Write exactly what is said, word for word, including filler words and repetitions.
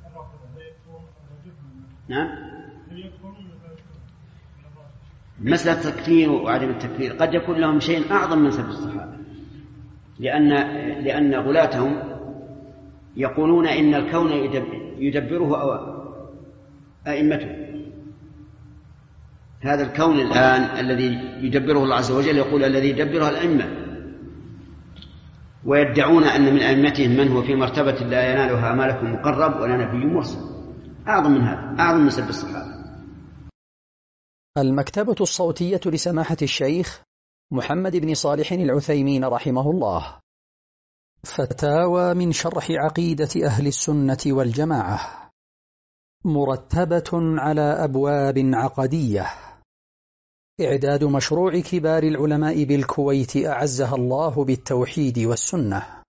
نعم. مسألة التكفير وعدم التكفير قد يكون لهم شيء أعظم من سب الصحابة، لأن لأن غلاتهم يقولون إن الكون يدبره أئمته. هذا الكون الآن الذي يدبره الله عز وجل يقول الذي يدبره الأئمة، ويدعون أن من أئمتهم من هو في مرتبة لا ينالها ملك مقرب ولا نبي مرسل. أعظم من هذا، أعظم من سب الصحابة. المكتبة الصوتية لسماحة الشيخ محمد بن صالح العثيمين رحمه الله. فتاوى من شرح عقيدة أهل السنة والجماعة، مرتبة على أبواب عقدية. إعداد مشروع كبار العلماء بالكويت أعزها الله بالتوحيد والسنة.